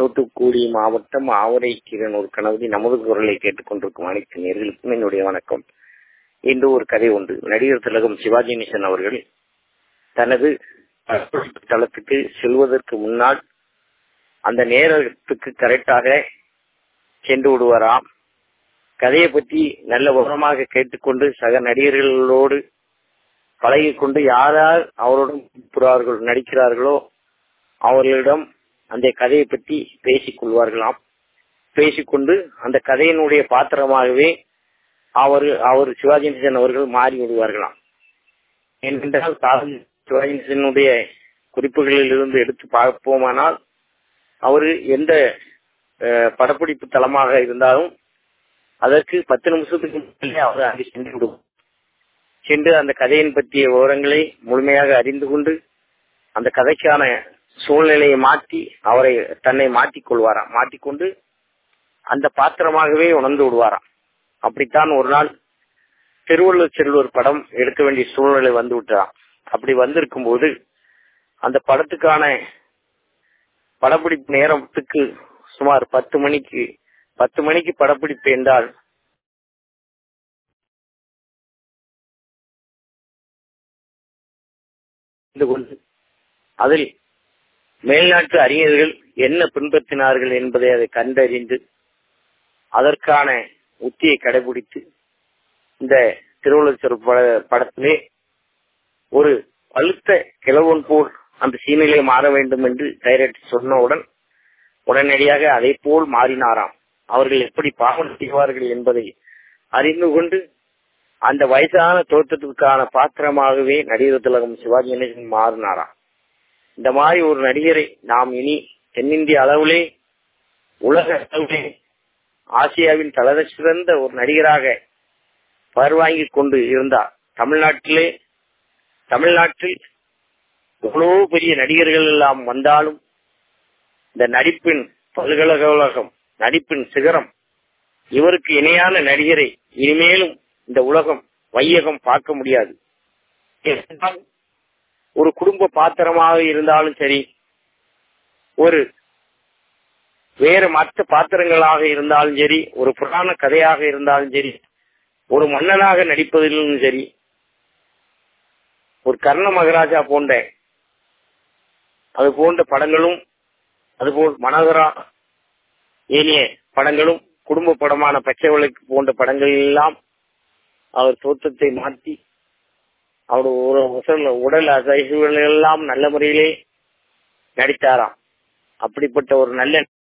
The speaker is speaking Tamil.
தூத்துக்குடி மாவட்டம் ஆவரைக்கீரனூர் கணவதி நமது குரலை கேட்டுக் கொண்டிருக்கும் அனைத்து நேயர்களுக்கும் என்னுடைய வணக்கம். இன்று ஒரு கதை உண்டு. நடிகர் திலகம் சிவாஜி கணேசன் அவர்கள் தனது தளத்துக்கு செல்வதற்கு முன்னால் அந்த நேரத்துக்கு கரெக்டாக சென்று விடுவாராம். கதையை பற்றி நல்ல விவரமாக கேட்டுக்கொண்டு சக நடிகர்களோடு பழகிக்கொண்டு யார் அவருடன் நடிக்கிறார்களோ அவர்களிடம் அந்த கதையை பற்றி பேசிக் கொள்வார்களாம். பேசிக்கொண்டு அந்த கதையினுடைய பாத்திரமாகவே அவர் சிவாஜி கணேசன் அவர்கள் மாறி விடுவார்களாம். ஏனென்றால் சிவாஜி கணேசனுடைய குறிப்புகளில் இருந்து எடுத்து பார்ப்போமானால் அவர் எந்த படப்பிடிப்பு தளமாக இருந்தாலும் அதற்கு 10 நிமிஷத்துக்கு முன்னே அவர் அங்கே சென்று விடுவார். சென்று அந்த கதையின் பற்றிய விவரங்களை முழுமையாக அறிந்து கொண்டு அந்த கதைக்கான சூழ்நிலையை மாற்றி தன்னை மாற்றிக் கொள்வாராம். மாற்றிக்கொண்டு அந்த பாத்திரமாகவே உணர்ந்து விடுவாராம். அப்படித்தான் ஒரு நாள் திருவள்ளுவர் செல்வர் படம் எடுக்க வேண்டிய சூழ்நிலை வந்து விட்டாராம். அப்படி வந்திருக்கும் போது அந்த படத்துக்கான படப்பிடிப்பு நேரத்துக்கு சுமார் 10 மணிக்கு படப்பிடிப்பு என்றால் அதில் மேல்நாட்டு அறிஞர்கள் என்ன பின்பற்றினார்கள் என்பதை அதை கண்டறிந்து அதற்கான உத்தியை கடைபிடித்து இந்த திருவள்ளுவர் படத்திலே ஒரு அழுத்த கிழவன் போல் அந்த சீனிலே மாற வேண்டும் என்று டைரக்டர் சொன்னவுடன் உடனடியாக அதை போல் மாறினாராம். அவர்கள் எப்படி பாவம் செய்வார்கள் என்பதை அறிந்து கொண்டு அந்த வயசான தோற்றத்திற்கான பாத்திரமாகவே நடிகர் திலகம் சிவாஜி கணேசன் மாறினாராம். இந்த மாதிரி ஒரு நடிகரை நாம் இனி தென்னிந்திய அளவிலே உலக அளவிலே ஆசியாவின் தலை சிறந்த ஒரு நடிகராக பருவாங்கி கொண்டு இருந்தார். தமிழ்நாட்டில் எவ்வளவு பெரிய நடிகர்கள் எல்லாம் வந்தாலும் இந்த நடிப்பின் பல்கலைக்கழகம், நடிப்பின் சிகரம், இவருக்கு இணையான நடிகரை இனிமேலும் இந்த வையகம் பார்க்க முடியாது. ஒரு குடும்ப பாத்திரமாக இருந்தாலும் சரி, ஒரு வேறு மற்ற பாத்திரங்களாக இருந்தாலும் சரி, ஒரு புராண கதையாக இருந்தாலும் சரி, ஒரு மன்னனாக நடிப்பதிலும் சரி, ஒரு கர்ண மகாராஜா அது போன்ற படங்களும், அதுபோல் மனோகரா ஏனைய படங்களும், குடும்ப படமான பச்சை விளக்கு போன்ற படங்கள் எல்லாம் அவர் தோற்றத்தை மாற்றி அவருடைய உடல் அசைவுகள் எல்லாம் நல்ல முறையிலே நடித்தாராம். அப்படிப்பட்ட ஒரு நல்ல